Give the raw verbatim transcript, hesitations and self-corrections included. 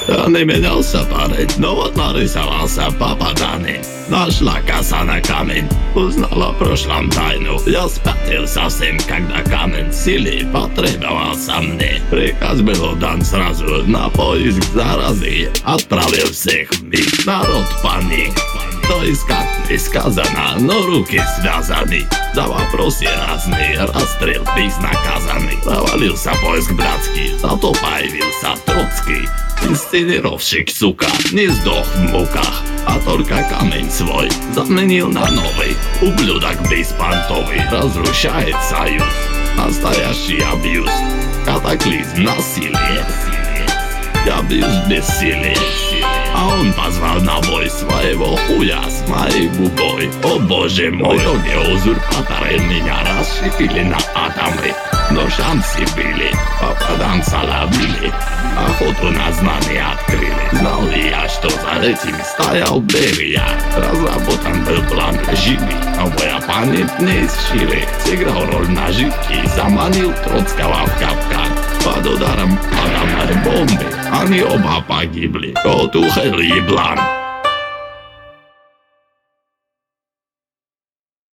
Я не менялся, парень, но вот нарисовался попаданный. Нашла коса на камень, узнала в прошлом тайну. Я спятил совсем, когда камень силы потребовался мне. Приказ был дан сразу на поиск заразы. Отправил всех в миг, народ паник. То искать не сказано, но руки связаны. За вопросы разные, расстрел безнаказанный. Провалился поиск братский, зато появился Троцкий. Инсценировщик, сука, не сдох в муках, а только камень свой заменил на новый. Ублюдок беспонтовый разрушает союз. Настоящий абьюз, катаклизм, насилие. Я бьюсь бессилие. А он позвал на бой своего хуя с моей губой. О боже мой, ноги узурпаторы меня расщепили на атомы. Но шансы были, попаданца ловили. Охоту на знания открыли. Знал ли я, что за этим стоял Берия? Разработан был план живи, но мой оппонент не из Чили. Сыграл роль наживки, заманил Троцкого в капкан. Под ударом атомной бомбы они оба погибли. Go to hell, еблан.